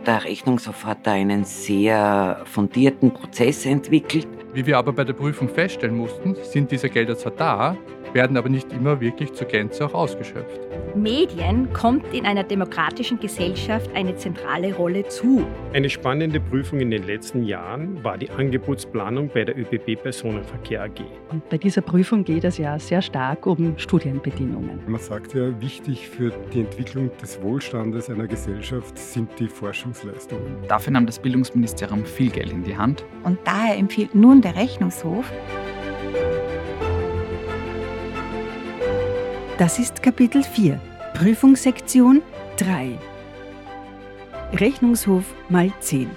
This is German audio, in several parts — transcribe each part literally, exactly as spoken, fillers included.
Der Rechnungshof hat da einen sehr fundierten Prozess entwickelt. Wie wir aber bei der Prüfung feststellen mussten, sind diese Gelder zwar da, werden aber nicht immer wirklich zur Gänze auch ausgeschöpft. Medien kommt in einer demokratischen Gesellschaft eine zentrale Rolle zu. Eine spannende Prüfung in den letzten Jahren war die Angebotsplanung bei der ÖBB Personenverkehr A G. Und bei dieser Prüfung geht es ja sehr stark um Studienbedingungen. Man sagt ja, wichtig für die Entwicklung des Wohlstandes einer Gesellschaft sind die Forschungsleistungen. Dafür nahm das Bildungsministerium viel Geld in die Hand. Und daher empfiehlt nun der Rechnungshof, das ist Kapitel vier, Prüfungssektion drei. Rechnungshof mal zehn.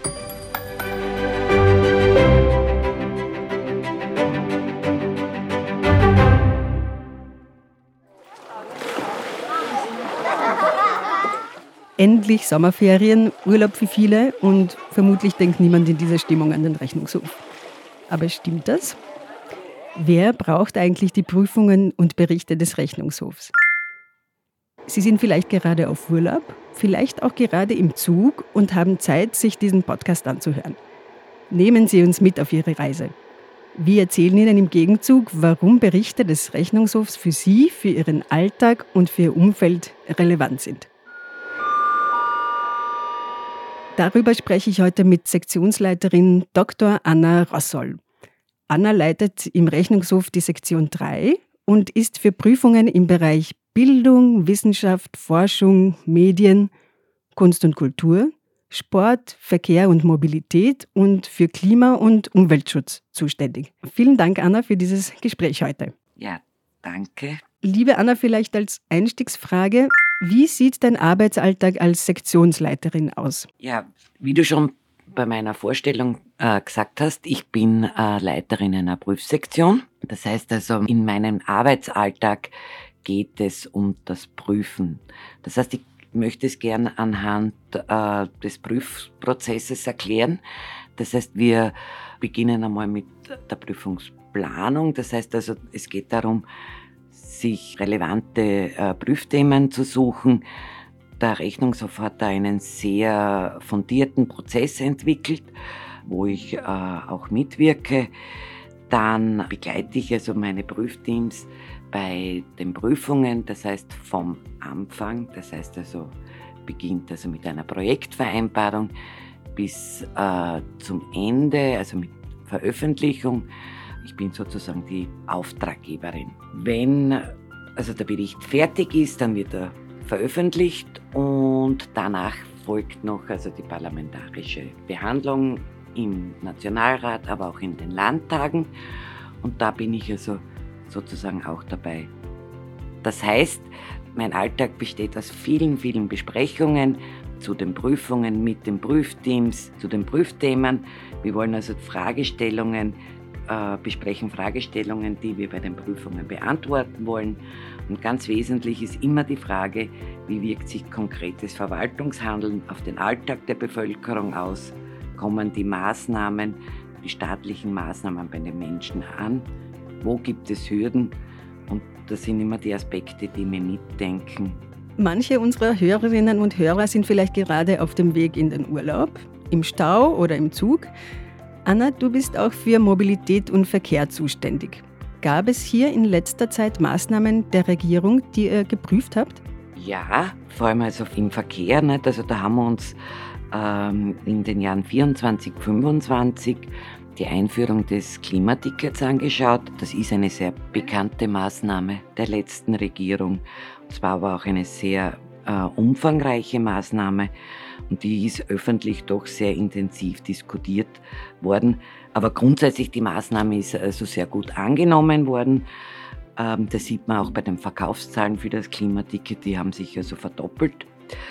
Endlich Sommerferien, Urlaub für viele und vermutlich denkt niemand in dieser Stimmung an den Rechnungshof. Aber stimmt das? Wer braucht eigentlich die Prüfungen und Berichte des Rechnungshofs? Sie sind vielleicht gerade auf Urlaub, vielleicht auch gerade im Zug und haben Zeit, sich diesen Podcast anzuhören. Nehmen Sie uns mit auf Ihre Reise. Wir erzählen Ihnen im Gegenzug, warum Berichte des Rechnungshofs für Sie, für Ihren Alltag und für Ihr Umfeld relevant sind. Darüber spreche ich heute mit Sektionsleiterin Doktor Anna Rossoll. Anna leitet im Rechnungshof die Sektion drei und ist für Prüfungen im Bereich Bildung, Wissenschaft, Forschung, Medien, Kunst und Kultur, Sport, Verkehr und Mobilität und für Klima- und Umweltschutz zuständig. Vielen Dank, Anna, für dieses Gespräch heute. Ja, danke. Liebe Anna, vielleicht als Einstiegsfrage, wie sieht dein Arbeitsalltag als Sektionsleiterin aus? Ja, wie du schon bei meiner Vorstellung äh, gesagt hast, ich bin äh, Leiterin einer Prüfsektion. Das heißt also, in meinem Arbeitsalltag geht es um das Prüfen. Das heißt, ich möchte es gern anhand äh, des Prüfprozesses erklären. Das heißt, wir beginnen einmal mit der Prüfungsplanung. Das heißt also, es geht darum, sich relevante äh, Prüfthemen zu suchen. Der Rechnungshof hat da einen sehr fundierten Prozess entwickelt, wo ich äh, auch mitwirke. Dann begleite ich also meine Prüfteams bei den Prüfungen, das heißt vom Anfang, das heißt also beginnt also mit einer Projektvereinbarung bis äh, zum Ende, also mit Veröffentlichung. Ich bin sozusagen die Auftraggeberin. Wenn also der Bericht fertig ist, dann wird er veröffentlicht und danach folgt noch also die parlamentarische Behandlung im Nationalrat, aber auch in den Landtagen. Und da bin ich also sozusagen auch dabei. Das heißt, mein Alltag besteht aus vielen, vielen Besprechungen zu den Prüfungen mit den Prüfteams, zu den Prüfthemen. Wir wollen also Fragestellungen äh, besprechen, Fragestellungen, die wir bei den Prüfungen beantworten wollen. Und ganz wesentlich ist immer die Frage, wie wirkt sich konkretes Verwaltungshandeln auf den Alltag der Bevölkerung aus? Kommen die Maßnahmen, die staatlichen Maßnahmen bei den Menschen an? Wo gibt es Hürden? Und das sind immer die Aspekte, die mir mitdenken. Manche unserer Hörerinnen und Hörer sind vielleicht gerade auf dem Weg in den Urlaub, im Stau oder im Zug. Anna, du bist auch für Mobilität und Verkehr zuständig. Gab es hier in letzter Zeit Maßnahmen der Regierung, die ihr geprüft habt? Ja, vor allem also im Verkehr. Nicht? Also da haben wir uns ähm, in den Jahren vierundzwanzig, fünfundzwanzig die Einführung des Klimatickets angeschaut. Das ist eine sehr bekannte Maßnahme der letzten Regierung. Und zwar aber auch eine sehr äh, umfangreiche Maßnahme. Und die ist öffentlich doch sehr intensiv diskutiert worden. Aber grundsätzlich die Maßnahme ist also sehr gut angenommen worden. Ähm, das sieht man auch bei den Verkaufszahlen für das Klimaticket, die haben sich also verdoppelt.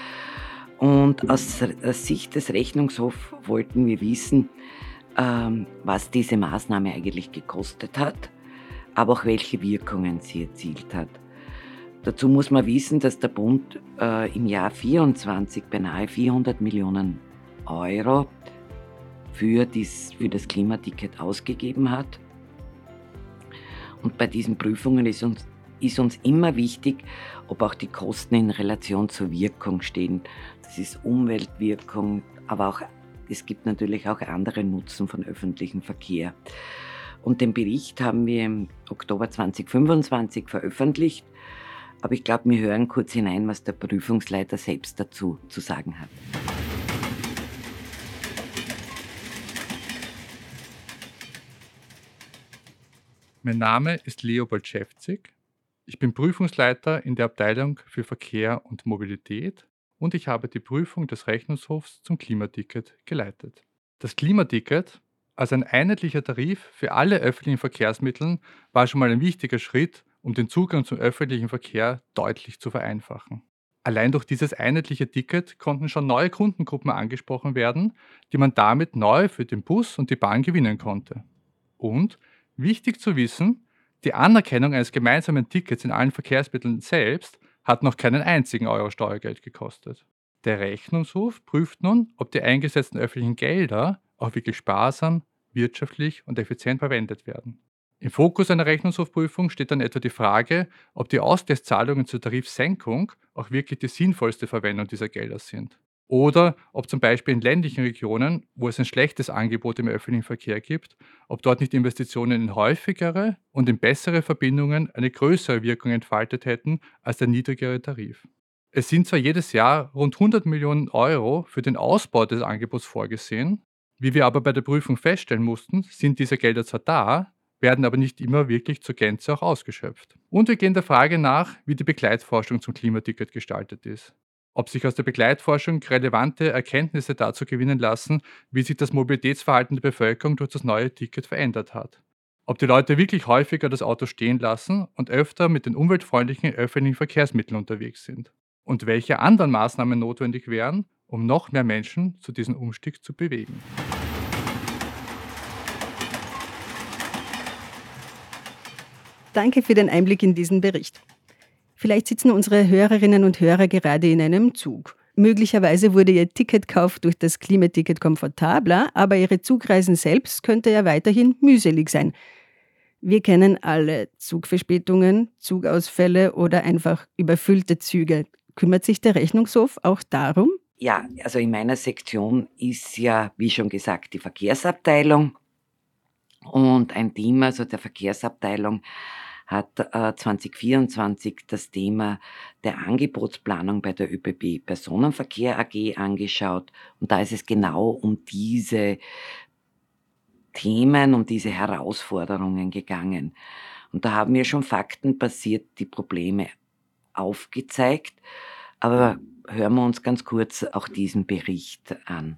Und aus Sicht des Rechnungshofs wollten wir wissen, ähm, was diese Maßnahme eigentlich gekostet hat, aber auch welche Wirkungen sie erzielt hat. Dazu muss man wissen, dass der Bund äh, im Jahr vierundzwanzig beinahe vierhundert Millionen Euro für, dies, für das Klimaticket ausgegeben hat. Und bei diesen Prüfungen ist uns, ist uns immer wichtig, ob auch die Kosten in Relation zur Wirkung stehen. Das ist Umweltwirkung, aber auch, es gibt natürlich auch andere Nutzen von öffentlichem Verkehr. Und den Bericht haben wir im Oktober zweitausendfünfundzwanzig veröffentlicht. Aber ich glaube, wir hören kurz hinein, was der Prüfungsleiter selbst dazu zu sagen hat. Mein Name ist Leopold Schäfzig. Ich bin Prüfungsleiter in der Abteilung für Verkehr und Mobilität und ich habe die Prüfung des Rechnungshofs zum Klimaticket geleitet. Das Klimaticket, also ein einheitlicher Tarif für alle öffentlichen Verkehrsmittel, war schon mal ein wichtiger Schritt, um den Zugang zum öffentlichen Verkehr deutlich zu vereinfachen. Allein durch dieses einheitliche Ticket konnten schon neue Kundengruppen angesprochen werden, die man damit neu für den Bus und die Bahn gewinnen konnte. Und, wichtig zu wissen, die Anerkennung eines gemeinsamen Tickets in allen Verkehrsmitteln selbst hat noch keinen einzigen Euro Steuergeld gekostet. Der Rechnungshof prüft nun, ob die eingesetzten öffentlichen Gelder auch wirklich sparsam, wirtschaftlich und effizient verwendet werden. Im Fokus einer Rechnungshofprüfung steht dann etwa die Frage, ob die Ausgleichszahlungen zur Tarifsenkung auch wirklich die sinnvollste Verwendung dieser Gelder sind. Oder ob zum Beispiel in ländlichen Regionen, wo es ein schlechtes Angebot im öffentlichen Verkehr gibt, ob dort nicht Investitionen in häufigere und in bessere Verbindungen eine größere Wirkung entfaltet hätten als der niedrigere Tarif. Es sind zwar jedes Jahr rund hundert Millionen Euro für den Ausbau des Angebots vorgesehen, wie wir aber bei der Prüfung feststellen mussten, sind diese Gelder zwar da, werden aber nicht immer wirklich zur Gänze auch ausgeschöpft. Und wir gehen der Frage nach, wie die Begleitforschung zum Klimaticket gestaltet ist. Ob sich aus der Begleitforschung relevante Erkenntnisse dazu gewinnen lassen, wie sich das Mobilitätsverhalten der Bevölkerung durch das neue Ticket verändert hat. Ob die Leute wirklich häufiger das Auto stehen lassen und öfter mit den umweltfreundlichen öffentlichen Verkehrsmitteln unterwegs sind. Und welche anderen Maßnahmen notwendig wären, um noch mehr Menschen zu diesem Umstieg zu bewegen. Danke für den Einblick in diesen Bericht. Vielleicht sitzen unsere Hörerinnen und Hörer gerade in einem Zug. Möglicherweise wurde ihr Ticketkauf durch das Klimaticket komfortabler, aber ihre Zugreisen selbst könnte ja weiterhin mühselig sein. Wir kennen alle Zugverspätungen, Zugausfälle oder einfach überfüllte Züge. Kümmert sich der Rechnungshof auch darum? Ja, also in meiner Sektion ist ja, wie schon gesagt, die Verkehrsabteilung. Und ein Team, also der Verkehrsabteilung, hat äh, zweitausendvierundzwanzig das Thema der Angebotsplanung bei der ÖBB Personenverkehr A G angeschaut. Und da ist es genau um diese Themen, um diese Herausforderungen gegangen. Und da haben wir schon faktenbasiert die Probleme aufgezeigt. Aber hören wir uns ganz kurz auch diesen Bericht an.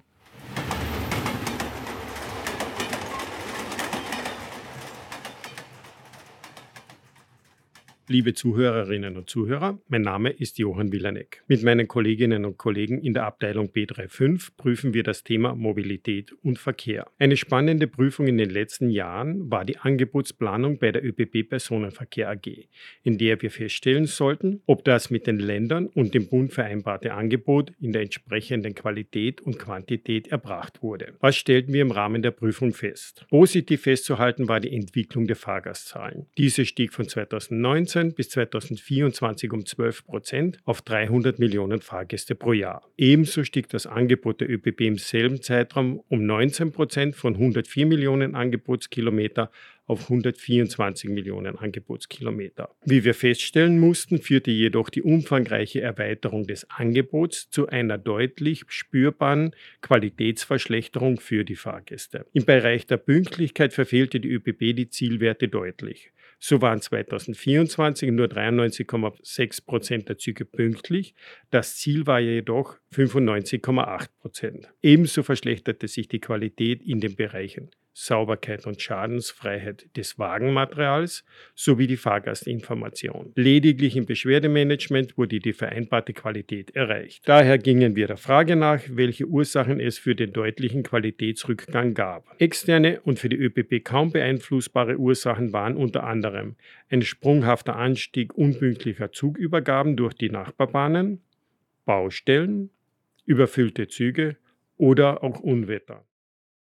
Liebe Zuhörerinnen und Zuhörer, mein Name ist Johann Wilanek. Mit meinen Kolleginnen und Kollegen in der Abteilung B fünfunddreißig prüfen wir das Thema Mobilität und Verkehr. Eine spannende Prüfung in den letzten Jahren war die Angebotsplanung bei der ÖBB Personenverkehr A G, in der wir feststellen sollten, ob das mit den Ländern und dem Bund vereinbarte Angebot in der entsprechenden Qualität und Quantität erbracht wurde. Was stellten wir im Rahmen der Prüfung fest? Positiv festzuhalten war die Entwicklung der Fahrgastzahlen. Diese stieg von zweitausendneunzehn bis zweitausendvierundzwanzig um zwölf Prozent auf dreihundert Millionen Fahrgäste pro Jahr. Ebenso stieg das Angebot der ÖBB im selben Zeitraum um neunzehn Prozent von hundertvier Millionen Angebotskilometer auf hundertvierundzwanzig Millionen Angebotskilometer. Wie wir feststellen mussten, führte jedoch die umfangreiche Erweiterung des Angebots zu einer deutlich spürbaren Qualitätsverschlechterung für die Fahrgäste. Im Bereich der Pünktlichkeit verfehlte die ÖBB die Zielwerte deutlich. So waren zweitausendvierundzwanzig nur dreiundneunzig Komma sechs Prozent der Züge pünktlich, das Ziel war jedoch fünfundneunzig Komma acht Prozent. Ebenso verschlechterte sich die Qualität in den Bereichen Sauberkeit und Schadensfreiheit des Wagenmaterials sowie die Fahrgastinformation. Lediglich im Beschwerdemanagement wurde die vereinbarte Qualität erreicht. Daher gingen wir der Frage nach, welche Ursachen es für den deutlichen Qualitätsrückgang gab. Externe und für die ÖBB kaum beeinflussbare Ursachen waren unter anderem ein sprunghafter Anstieg unpünktlicher Zugübergaben durch die Nachbarbahnen, Baustellen, überfüllte Züge oder auch Unwetter.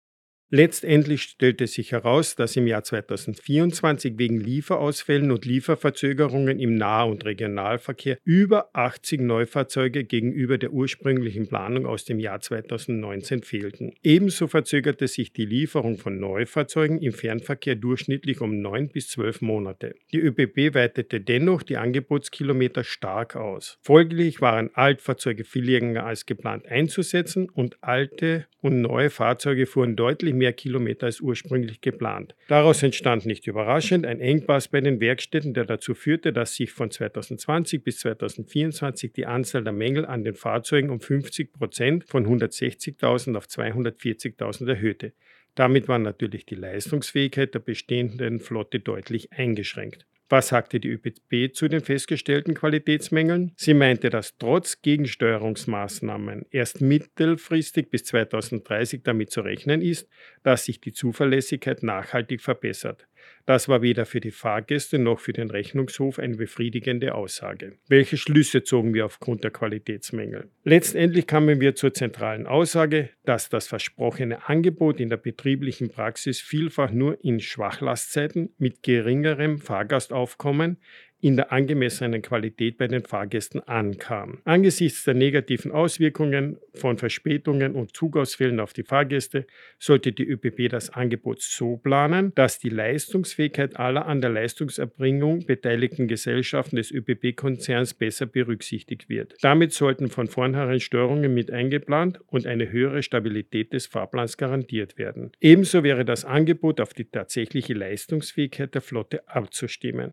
Letztendlich stellte sich heraus, dass im Jahr zweitausendvierundzwanzig wegen Lieferausfällen und Lieferverzögerungen im Nah- und Regionalverkehr über achtzig Neufahrzeuge gegenüber der ursprünglichen Planung aus dem Jahr zweitausendneunzehn fehlten. Ebenso verzögerte sich die Lieferung von Neufahrzeugen im Fernverkehr durchschnittlich um neun bis zwölf Monate. Die ÖBB weitete dennoch die Angebotskilometer stark aus. Folglich waren Altfahrzeuge viel länger als geplant einzusetzen und alte und neue Fahrzeuge fuhren deutlich mehr Kilometer als ursprünglich geplant. Daraus entstand nicht überraschend ein Engpass bei den Werkstätten, der dazu führte, dass sich von zweitausendzwanzig bis zweitausendvierundzwanzig die Anzahl der Mängel an den Fahrzeugen um fünfzig Prozent von hundertsechzigtausend auf zweihundertvierzigtausend erhöhte. Damit war natürlich die Leistungsfähigkeit der bestehenden Flotte deutlich eingeschränkt. Was sagte die ÖBB zu den festgestellten Qualitätsmängeln? Sie meinte, dass trotz Gegensteuerungsmaßnahmen erst mittelfristig bis zweitausenddreißig damit zu rechnen ist, dass sich die Zuverlässigkeit nachhaltig verbessert. Das war weder für die Fahrgäste noch für den Rechnungshof eine befriedigende Aussage. Welche Schlüsse zogen wir aufgrund der Qualitätsmängel? Letztendlich kamen wir zur zentralen Aussage, dass das versprochene Angebot in der betrieblichen Praxis vielfach nur in Schwachlastzeiten mit geringerem Fahrgastaufkommen in der angemessenen Qualität bei den Fahrgästen ankam. Angesichts der negativen Auswirkungen von Verspätungen und Zugausfällen auf die Fahrgäste sollte die ÖBB das Angebot so planen, dass die Leistungsfähigkeit aller an der Leistungserbringung beteiligten Gesellschaften des ÖBB-Konzerns besser berücksichtigt wird. Damit sollten von vornherein Störungen mit eingeplant und eine höhere Stabilität des Fahrplans garantiert werden. Ebenso wäre das Angebot auf die tatsächliche Leistungsfähigkeit der Flotte abzustimmen.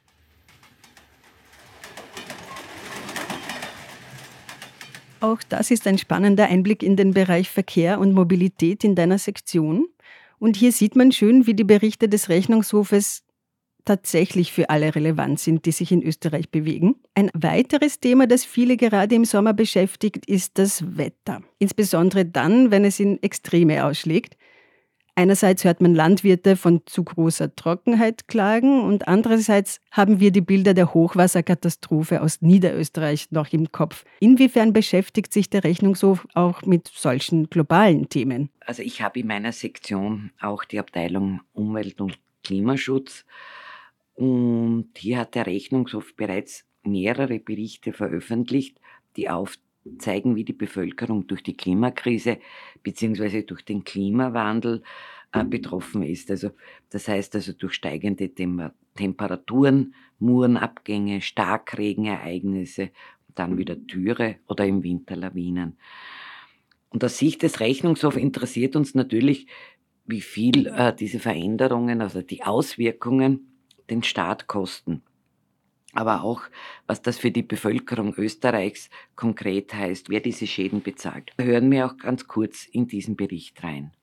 Auch das ist ein spannender Einblick in den Bereich Verkehr und Mobilität in deiner Sektion. Und hier sieht man schön, wie die Berichte des Rechnungshofes tatsächlich für alle relevant sind, die sich in Österreich bewegen. Ein weiteres Thema, das viele gerade im Sommer beschäftigt, ist das Wetter. Insbesondere dann, wenn es in Extreme ausschlägt. Einerseits hört man Landwirte von zu großer Trockenheit klagen und andererseits haben wir die Bilder der Hochwasserkatastrophe aus Niederösterreich noch im Kopf. Inwiefern beschäftigt sich der Rechnungshof auch mit solchen globalen Themen? Also ich habe in meiner Sektion auch die Abteilung Umwelt und Klimaschutz und hier hat der Rechnungshof bereits mehrere Berichte veröffentlicht, die aufzeigen, wie die Bevölkerung durch die Klimakrise bzw. durch den Klimawandel äh, betroffen ist. Also das heißt also durch steigende Tem- Temperaturen, Murenabgänge, Starkregenereignisse, dann wieder Dürre oder im Winter Lawinen. Und aus Sicht des Rechnungshofs interessiert uns natürlich, wie viel äh, diese Veränderungen, also die Auswirkungen, den Staat kosten. Aber auch, was das für die Bevölkerung Österreichs konkret heißt, wer diese Schäden bezahlt. Hören wir auch ganz kurz in diesen Bericht rein.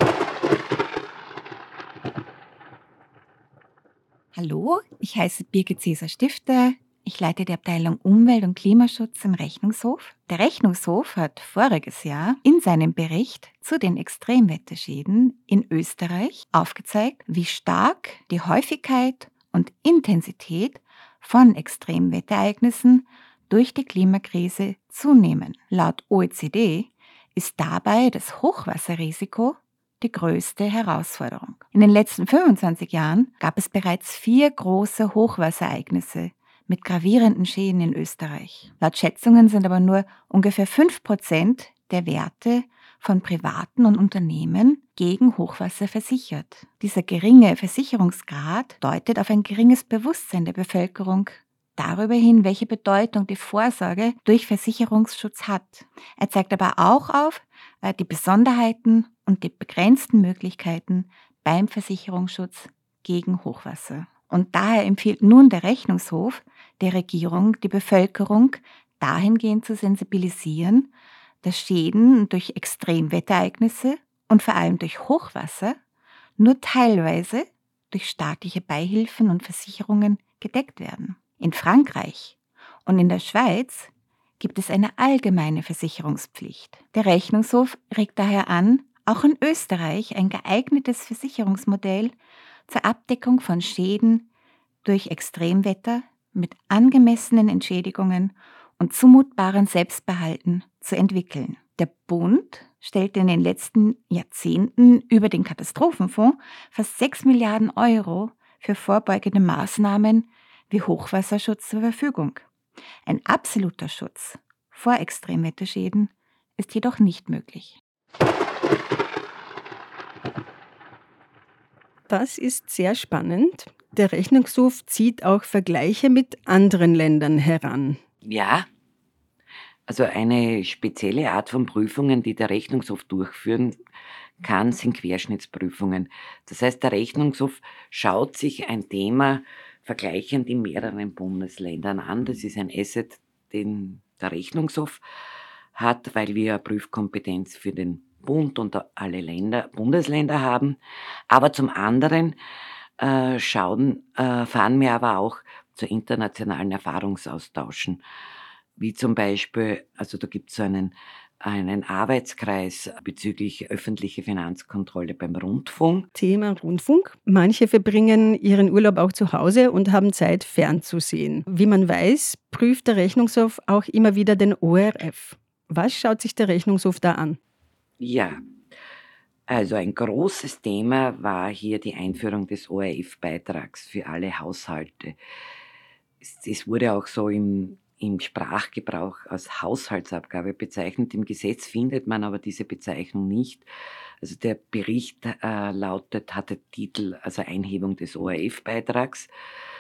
Hallo, ich heiße Birgit Cäsar-Stifter. Ich leite die Abteilung Umwelt und Klimaschutz im Rechnungshof. Der Rechnungshof hat voriges Jahr in seinem Bericht zu den Extremwetterschäden in Österreich aufgezeigt, wie stark die Häufigkeit und Intensität von Extremwetterereignissen durch die Klimakrise zunehmen. Laut O E C D ist dabei das Hochwasserrisiko die größte Herausforderung. In den letzten fünfundzwanzig Jahren gab es bereits vier große Hochwasserereignisse mit gravierenden Schäden in Österreich. Laut Schätzungen sind aber nur ungefähr fünf Prozent der Werte von Privaten und Unternehmen gegen Hochwasser versichert. Dieser geringe Versicherungsgrad deutet auf ein geringes Bewusstsein der Bevölkerung darüber hin, welche Bedeutung die Vorsorge durch Versicherungsschutz hat. Er zeigt aber auch auf äh, die Besonderheiten und die begrenzten Möglichkeiten beim Versicherungsschutz gegen Hochwasser. Und daher empfiehlt nun der Rechnungshof der Regierung, die Bevölkerung dahingehend zu sensibilisieren, dass Schäden durch Extremwetterereignisse und vor allem durch Hochwasser nur teilweise durch staatliche Beihilfen und Versicherungen gedeckt werden. In Frankreich und in der Schweiz gibt es eine allgemeine Versicherungspflicht. Der Rechnungshof regt daher an, auch in Österreich ein geeignetes Versicherungsmodell zur Abdeckung von Schäden durch Extremwetter mit angemessenen Entschädigungen und zumutbaren Selbstbehalten zu entwickeln. Der Bund stellte in den letzten Jahrzehnten über den Katastrophenfonds fast sechs Milliarden Euro für vorbeugende Maßnahmen wie Hochwasserschutz zur Verfügung. Ein absoluter Schutz vor Extremwetterschäden ist jedoch nicht möglich. Das ist sehr spannend. Der Rechnungshof zieht auch Vergleiche mit anderen Ländern heran. Ja, also eine spezielle Art von Prüfungen, die der Rechnungshof durchführen kann, sind Querschnittsprüfungen. Das heißt, der Rechnungshof schaut sich ein Thema vergleichend in mehreren Bundesländern an. Das ist ein Asset, den der Rechnungshof hat, weil wir eine Prüfkompetenz für den Bund und alle Länder, Bundesländer haben. Aber zum anderen äh, schauen, äh, fahren wir aber auch zu internationalen Erfahrungsaustauschen. Wie zum Beispiel, also da gibt es so einen, einen Arbeitskreis bezüglich öffentliche Finanzkontrolle beim Rundfunk. Thema Rundfunk. Manche verbringen ihren Urlaub auch zu Hause und haben Zeit, fernzusehen. Wie man weiß, prüft der Rechnungshof auch immer wieder den O R F. Was schaut sich der Rechnungshof da an? Ja, also ein großes Thema war hier die Einführung des O R F-Beitrags für alle Haushalte. Es, es wurde auch so im im Sprachgebrauch als Haushaltsabgabe bezeichnet. Im Gesetz findet man aber diese Bezeichnung nicht. Also der Bericht äh, lautet, hatte Titel, also Einhebung des O R F-Beitrags.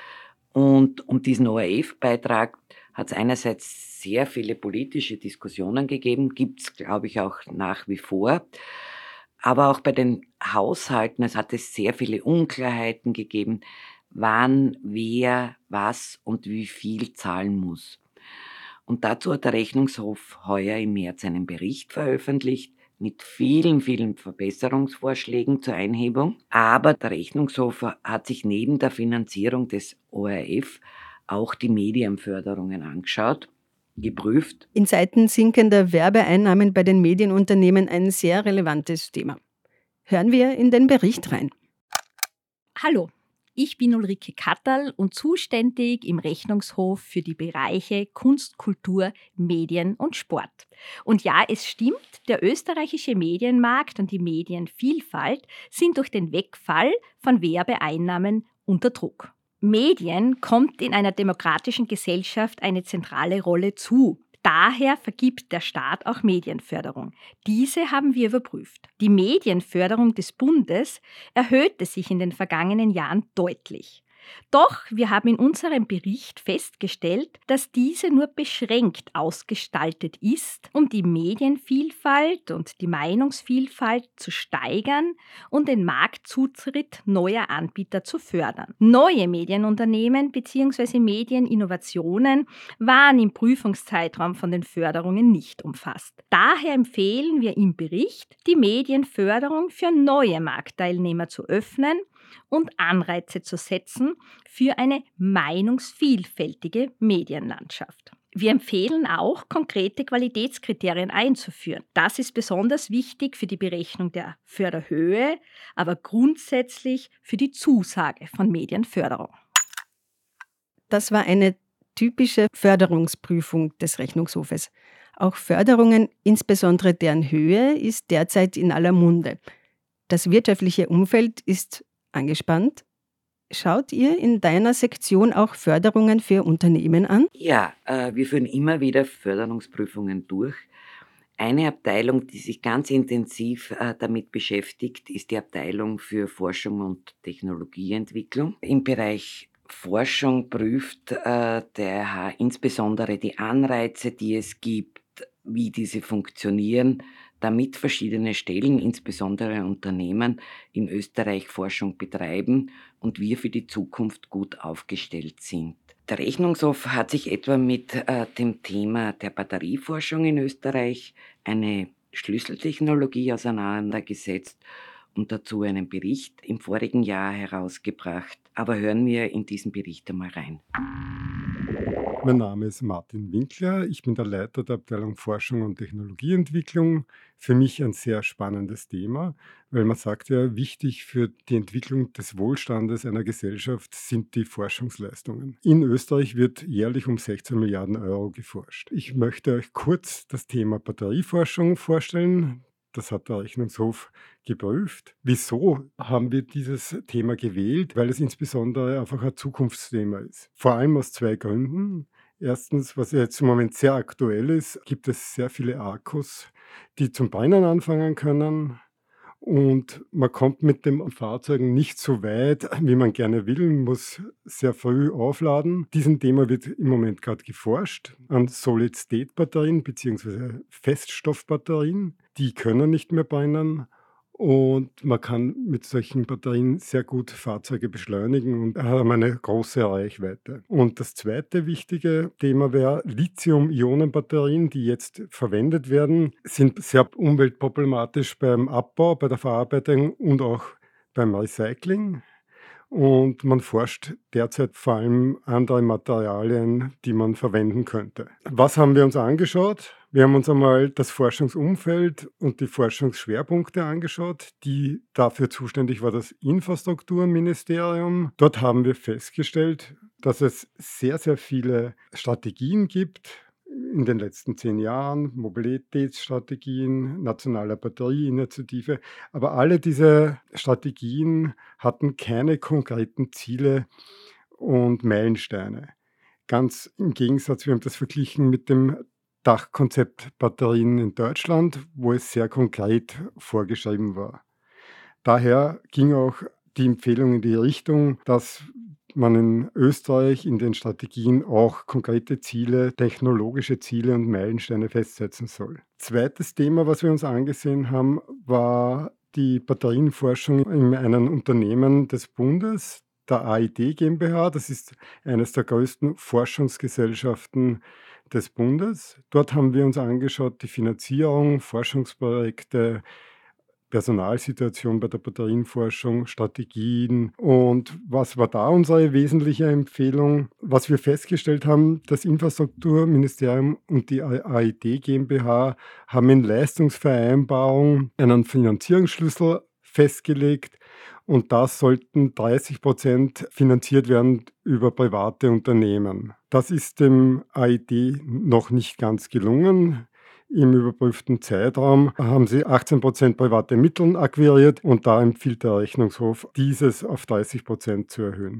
Und um diesen O R F-Beitrag hat es einerseits sehr viele politische Diskussionen gegeben, gibt es, glaube ich, auch nach wie vor. Aber auch bei den Haushalten, es hat es sehr viele Unklarheiten gegeben, wann, wer, was und wie viel zahlen muss. Und dazu hat der Rechnungshof heuer im März einen Bericht veröffentlicht mit vielen, vielen Verbesserungsvorschlägen zur Einhebung. Aber der Rechnungshof hat sich neben der Finanzierung des O R F auch die Medienförderungen angeschaut, geprüft. In Zeiten sinkender Werbeeinnahmen bei den Medienunternehmen ein sehr relevantes Thema. Hören wir in den Bericht rein. Hallo. Ich bin Ulrike Katterl und zuständig im Rechnungshof für die Bereiche Kunst, Kultur, Medien und Sport. Und ja, es stimmt, der österreichische Medienmarkt und die Medienvielfalt sind durch den Wegfall von Werbeeinnahmen unter Druck. Medien kommt in einer demokratischen Gesellschaft eine zentrale Rolle zu. Daher vergibt der Staat auch Medienförderung. Diese haben wir überprüft. Die Medienförderung des Bundes erhöhte sich in den vergangenen Jahren deutlich. Doch wir haben in unserem Bericht festgestellt, dass diese nur beschränkt ausgestaltet ist, um die Medienvielfalt und die Meinungsvielfalt zu steigern und den Marktzutritt neuer Anbieter zu fördern. Neue Medienunternehmen bzw. Medieninnovationen waren im Prüfungszeitraum von den Förderungen nicht umfasst. Daher empfehlen wir im Bericht, die Medienförderung für neue Marktteilnehmer zu öffnen und Anreize zu setzen für eine meinungsvielfältige Medienlandschaft. Wir empfehlen auch, konkrete Qualitätskriterien einzuführen. Das ist besonders wichtig für die Berechnung der Förderhöhe, aber grundsätzlich für die Zusage von Medienförderung. Das war eine typische Förderungsprüfung des Rechnungshofes. Auch Förderungen, insbesondere deren Höhe, ist derzeit in aller Munde. Das wirtschaftliche Umfeld ist angespannt. Schaut ihr in deiner Sektion auch Förderungen für Unternehmen an? Ja, äh, wir führen immer wieder Förderungsprüfungen durch. Eine Abteilung, die sich ganz intensiv äh, damit beschäftigt, ist die Abteilung für Forschung und Technologieentwicklung. Im Bereich Forschung prüft äh, der R H insbesondere die Anreize, die es gibt, wie diese funktionieren, damit verschiedene Stellen, insbesondere Unternehmen, in Österreich Forschung betreiben und wir für die Zukunft gut aufgestellt sind. Der Rechnungshof hat sich etwa mit äh, dem Thema der Batterieforschung in Österreich eine Schlüsseltechnologie auseinandergesetzt und dazu einen Bericht im vorigen Jahr herausgebracht. Aber hören wir in diesen Bericht einmal rein. Mein Name ist Martin Winkler, ich bin der Leiter der Abteilung Forschung und Technologieentwicklung. Für mich ein sehr spannendes Thema, weil man sagt ja, wichtig für die Entwicklung des Wohlstandes einer Gesellschaft sind die Forschungsleistungen. In Österreich wird jährlich um sechzehn Milliarden Euro geforscht. Ich möchte euch kurz das Thema Batterieforschung vorstellen. Das hat der Rechnungshof geprüft. Wieso haben wir dieses Thema gewählt? Weil es insbesondere einfach ein Zukunftsthema ist. Vor allem aus zwei Gründen. Erstens, was jetzt im Moment sehr aktuell ist, gibt es sehr viele Akkus, die zum Brennen anfangen können. Und man kommt mit den Fahrzeugen nicht so weit, wie man gerne will, muss sehr früh aufladen. Diesem Thema wird im Moment gerade geforscht an Solid-State-Batterien bzw. Feststoffbatterien. Die können nicht mehr brennen. Und man kann mit solchen Batterien sehr gut Fahrzeuge beschleunigen und haben eine große Reichweite. Und das zweite wichtige Thema wäre Lithium-Ionen-Batterien, die jetzt verwendet werden, sind sehr umweltproblematisch beim Abbau, bei der Verarbeitung und auch beim Recycling. Und man forscht derzeit vor allem andere Materialien, die man verwenden könnte. Was haben wir uns angeschaut? Wir haben uns einmal das Forschungsumfeld und die Forschungsschwerpunkte angeschaut, die dafür zuständig war das Infrastrukturministerium. Dort haben wir festgestellt, dass es sehr, sehr viele Strategien gibt in den letzten zehn Jahren, Mobilitätsstrategien, nationale Batterieinitiative. Aber alle diese Strategien hatten keine konkreten Ziele und Meilensteine. Ganz im Gegensatz, wir haben das verglichen mit dem Dachkonzept Batterien in Deutschland, wo es sehr konkret vorgeschrieben war. Daher ging auch die Empfehlung in die Richtung, dass man in Österreich in den Strategien auch konkrete Ziele, technologische Ziele und Meilensteine festsetzen soll. Zweites Thema, was wir uns angesehen haben, war die Batterienforschung in einem Unternehmen des Bundes, der A I D GmbH. Das ist eines der größten Forschungsgesellschaften des Bundes. Dort haben wir uns angeschaut, die Finanzierung, Forschungsprojekte, Personalsituation bei der Batterienforschung, Strategien. Und was war da unsere wesentliche Empfehlung? Was wir festgestellt haben, das Infrastrukturministerium und die A I D GmbH haben in Leistungsvereinbarung einen Finanzierungsschlüssel festgelegt und da sollten dreißig Prozent finanziert werden über private Unternehmen. Das ist dem A I D noch nicht ganz gelungen. Im überprüften Zeitraum haben sie achtzehn Prozent private Mittel akquiriert und da empfiehlt der Rechnungshof, dieses auf dreißig Prozent zu erhöhen.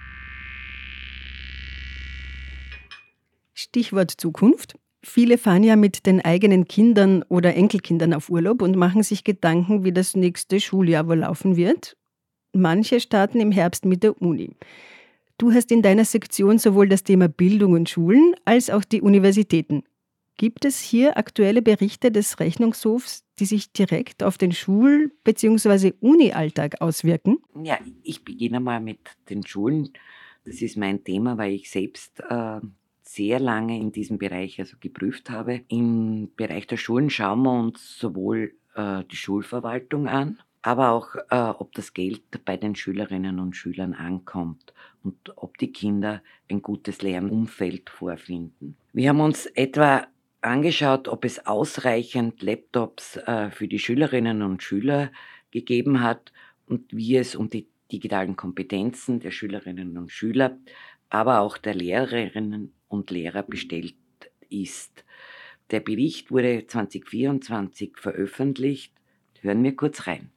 Stichwort Zukunft. Viele fahren ja mit den eigenen Kindern oder Enkelkindern auf Urlaub und machen sich Gedanken, wie das nächste Schuljahr wohl laufen wird. Manche starten im Herbst mit der Uni. Du hast in deiner Sektion sowohl das Thema Bildung und Schulen als auch die Universitäten. Gibt es hier aktuelle Berichte des Rechnungshofs, die sich direkt auf den Schul- bzw. Uni-Alltag auswirken? Ja, ich beginne mal mit den Schulen. Das ist mein Thema, weil ich selbst äh, sehr lange in diesem Bereich also geprüft habe. Im Bereich der Schulen schauen wir uns sowohl äh, die Schulverwaltung an, aber auch, äh, ob das Geld bei den Schülerinnen und Schülern ankommt und ob die Kinder ein gutes Lernumfeld vorfinden. Wir haben uns etwa angeschaut, ob es ausreichend Laptops äh, für die Schülerinnen und Schüler gegeben hat und wie es um die digitalen Kompetenzen der Schülerinnen und Schüler, aber auch der Lehrerinnen und Lehrer bestellt ist. Der Bericht wurde zwanzig vierundzwanzig veröffentlicht. Hören wir kurz rein.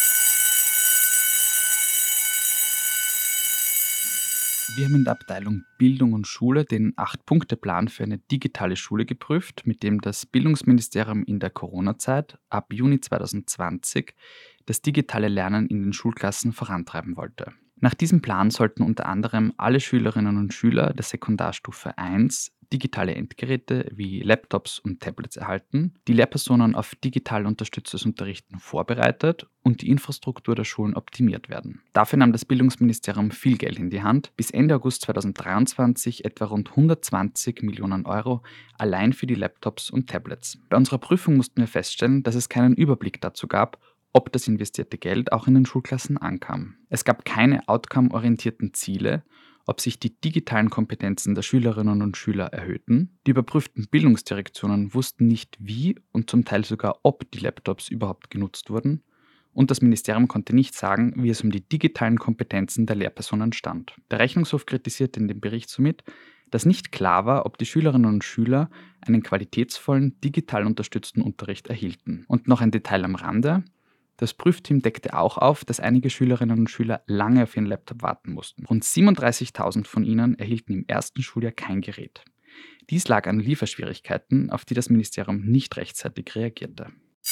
Wir haben in der Abteilung Bildung und Schule den acht-Punkte-Plan für eine digitale Schule geprüft, mit dem das Bildungsministerium in der Corona-Zeit ab Juni zwanzig zwanzig das digitale Lernen in den Schulklassen vorantreiben wollte. Nach diesem Plan sollten unter anderem alle Schülerinnen und Schüler der Sekundarstufe eins digitale Endgeräte wie Laptops und Tablets erhalten, die Lehrpersonen auf digital unterstütztes Unterrichten vorbereitet und die Infrastruktur der Schulen optimiert werden. Dafür nahm das Bildungsministerium viel Geld in die Hand. Bis Ende August zweitausenddreiundzwanzig etwa rund hundertzwanzig Millionen Euro allein für die Laptops und Tablets. Bei unserer Prüfung mussten wir feststellen, dass es keinen Überblick dazu gab, ob das investierte Geld auch in den Schulklassen ankam. Es gab keine outcome-orientierten Ziele, ob sich die digitalen Kompetenzen der Schülerinnen und Schüler erhöhten. Die überprüften Bildungsdirektionen wussten nicht, wie und zum Teil sogar, ob die Laptops überhaupt genutzt wurden. Und das Ministerium konnte nicht sagen, wie es um die digitalen Kompetenzen der Lehrpersonen stand. Der Rechnungshof kritisierte in dem Bericht somit, dass nicht klar war, ob die Schülerinnen und Schüler einen qualitätsvollen, digital unterstützten Unterricht erhielten. Und noch ein Detail am Rande: Das Prüfteam deckte auch auf, dass einige Schülerinnen und Schüler lange auf ihren Laptop warten mussten. Rund siebenunddreißigtausend von ihnen erhielten im ersten Schuljahr kein Gerät. Dies lag an Lieferschwierigkeiten, auf die das Ministerium nicht rechtzeitig reagierte.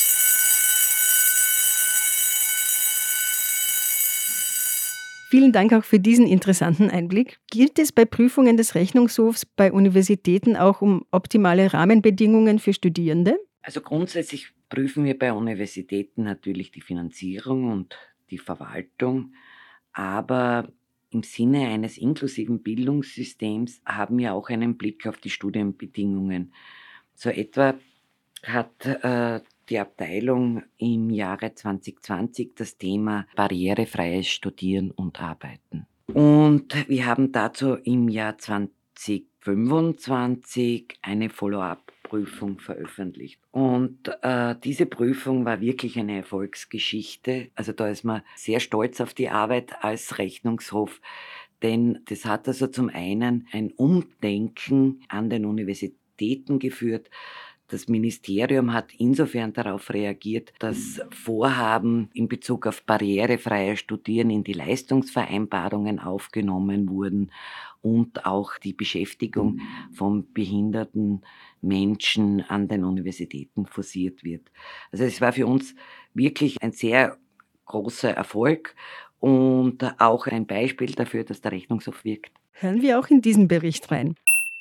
Vielen Dank auch für diesen interessanten Einblick. Gilt es bei Prüfungen des Rechnungshofs bei Universitäten auch um optimale Rahmenbedingungen für Studierende? Also grundsätzlich prüfen wir bei Universitäten natürlich die Finanzierung und die Verwaltung, aber im Sinne eines inklusiven Bildungssystems haben wir auch einen Blick auf die Studienbedingungen. So etwa hat äh, die Abteilung im Jahre zwanzig zwanzig das Thema barrierefreies Studieren und Arbeiten. Und wir haben dazu im Jahr zwanzig fünfundzwanzig eine Follow-up-Prüfung veröffentlicht. Und äh, diese Prüfung war wirklich eine Erfolgsgeschichte. Also da ist man sehr stolz auf die Arbeit als Rechnungshof, denn das hat also zum einen ein Umdenken an den Universitäten geführt. Das Ministerium hat insofern darauf reagiert, dass Vorhaben in Bezug auf barrierefreies Studieren in die Leistungsvereinbarungen aufgenommen wurden und auch die Beschäftigung von behinderten Menschen an den Universitäten forciert wird. Also es war für uns wirklich ein sehr großer Erfolg und auch ein Beispiel dafür, dass der Rechnungshof wirkt. Hören wir auch in diesen Bericht rein.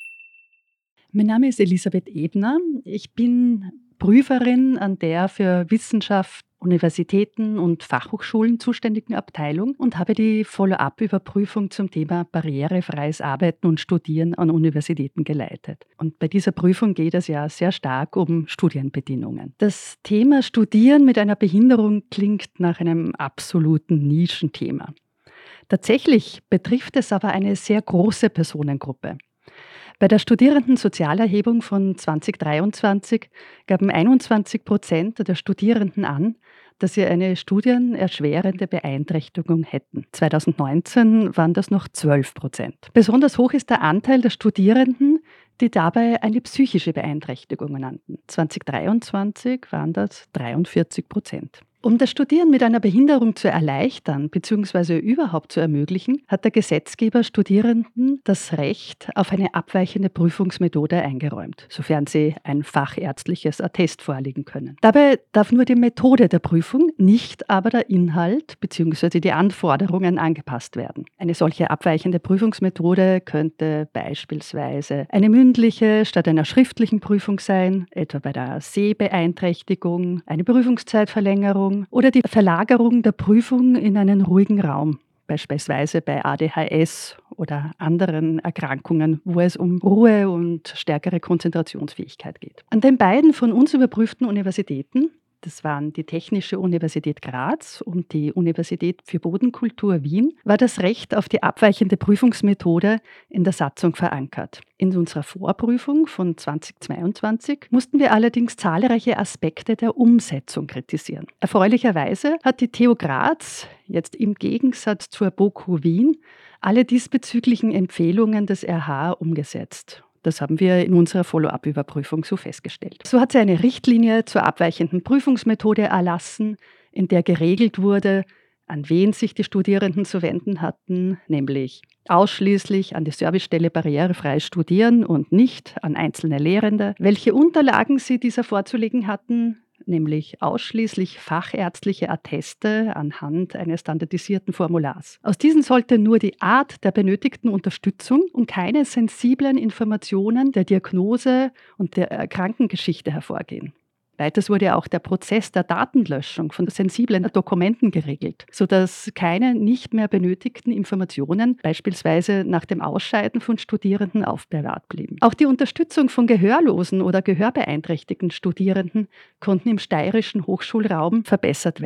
Mein Name ist Elisabeth Ebner. Ich bin Prüferin an der für Wissenschaft, Universitäten und Fachhochschulen zuständigen Abteilung und habe die Follow-up-Überprüfung zum Thema barrierefreies Arbeiten und Studieren an Universitäten geleitet. Und bei dieser Prüfung geht es ja sehr stark um Studienbedingungen. Das Thema Studieren mit einer Behinderung klingt nach einem absoluten Nischenthema. Tatsächlich betrifft es aber eine sehr große Personengruppe. Bei der Studierendensozialerhebung von zwanzig dreiundzwanzig gaben einundzwanzig Prozent der Studierenden an, dass sie eine studienerschwerende Beeinträchtigung hätten. zwanzig neunzehn waren das noch zwölf Prozent. Besonders hoch ist der Anteil der Studierenden, die dabei eine psychische Beeinträchtigung nannten. zwanzig dreiundzwanzig waren das dreiundvierzig Prozent. Um das Studieren mit einer Behinderung zu erleichtern bzw. überhaupt zu ermöglichen, hat der Gesetzgeber Studierenden das Recht auf eine abweichende Prüfungsmethode eingeräumt, sofern sie ein fachärztliches Attest vorlegen können. Dabei darf nur die Methode der Prüfung, nicht aber der Inhalt bzw. die Anforderungen angepasst werden. Eine solche abweichende Prüfungsmethode könnte beispielsweise eine mündliche statt einer schriftlichen Prüfung sein, etwa bei der Sehbeeinträchtigung, eine Prüfungszeitverlängerung oder die Verlagerung der Prüfung in einen ruhigen Raum, beispielsweise bei A D H S oder anderen Erkrankungen, wo es um Ruhe und stärkere Konzentrationsfähigkeit geht. An den beiden von uns überprüften Universitäten, das waren die Technische Universität Graz und die Universität für Bodenkultur Wien, war das Recht auf die abweichende Prüfungsmethode in der Satzung verankert. In unserer Vorprüfung von zwanzig zweiundzwanzig mussten wir allerdings zahlreiche Aspekte der Umsetzung kritisieren. Erfreulicherweise hat die T U Graz jetzt im Gegensatz zur BOKU Wien alle diesbezüglichen Empfehlungen des R H umgesetzt. Das haben wir in unserer Follow-up-Überprüfung so festgestellt. So hat sie eine Richtlinie zur abweichenden Prüfungsmethode erlassen, in der geregelt wurde, an wen sich die Studierenden zu wenden hatten, nämlich ausschließlich an die Servicestelle barrierefreies Studieren und nicht an einzelne Lehrende, welche Unterlagen sie dieser vorzulegen hatten, nämlich ausschließlich fachärztliche Atteste anhand eines standardisierten Formulars. Aus diesen sollte nur die Art der benötigten Unterstützung und keine sensiblen Informationen der Diagnose und der Krankengeschichte hervorgehen. Weiters wurde auch der Prozess der Datenlöschung von sensiblen Dokumenten geregelt, sodass keine nicht mehr benötigten Informationen, beispielsweise nach dem Ausscheiden von Studierenden, aufbewahrt blieben. Auch die Unterstützung von gehörlosen oder gehörbeeinträchtigten Studierenden konnten im steirischen Hochschulraum verbessert werden.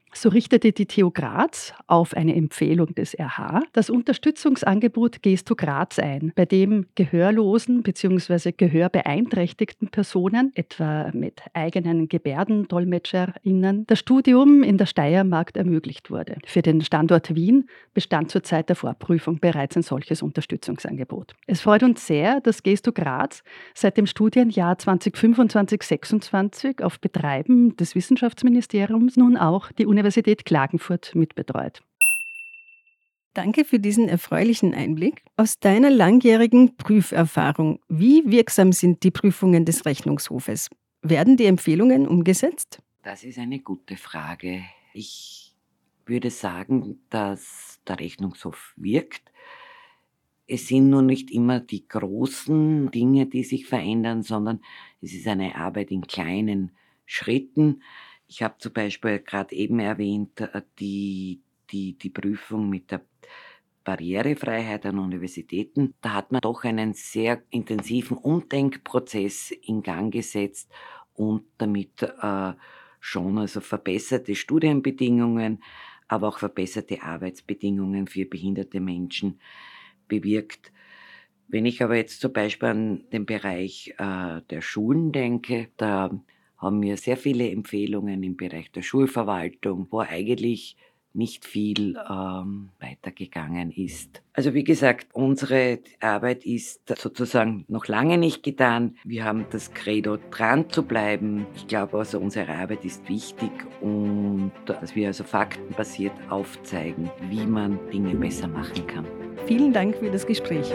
So richtete die T U Graz auf eine Empfehlung des R H das Unterstützungsangebot Gesto Graz ein, bei dem gehörlosen bzw. gehörbeeinträchtigten Personen, etwa mit eigenen GebärdendolmetscherInnen, das Studium in der Steiermark ermöglicht wurde. Für den Standort Wien bestand zur Zeit der Vorprüfung bereits ein solches Unterstützungsangebot. Es freut uns sehr, dass Gesto Graz seit dem Studienjahr zwanzig fünfundzwanzig sechsundzwanzig auf Betreiben des Wissenschaftsministeriums nun auch die Universität Klagenfurt mitbetreut. Danke für diesen erfreulichen Einblick. Aus deiner langjährigen Prüferfahrung, wie wirksam sind die Prüfungen des Rechnungshofes? Werden die Empfehlungen umgesetzt? Das ist eine gute Frage. Ich würde sagen, dass der Rechnungshof wirkt. Es sind nur nicht immer die großen Dinge, die sich verändern, sondern es ist eine Arbeit in kleinen Schritten. Ich habe zum Beispiel gerade eben erwähnt, die, die, die Prüfung mit der Barrierefreiheit an Universitäten. Da hat man doch einen sehr intensiven Umdenkprozess in Gang gesetzt und damit äh, schon also verbesserte Studienbedingungen, aber auch verbesserte Arbeitsbedingungen für behinderte Menschen bewirkt. Wenn ich aber jetzt zum Beispiel an den Bereich äh, der Schulen denke, da haben wir sehr viele Empfehlungen im Bereich der Schulverwaltung, wo eigentlich nicht viel ähm, weitergegangen ist. Also wie gesagt, unsere Arbeit ist sozusagen noch lange nicht getan. Wir haben das Credo, dran zu bleiben. Ich glaube also, unsere Arbeit ist wichtig und dass wir also faktenbasiert aufzeigen, wie man Dinge besser machen kann. Vielen Dank für das Gespräch.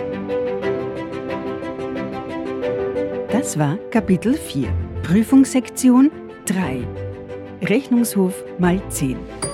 Das war Kapitel vier, Prüfungssektion drei, Rechnungshof mal zehn.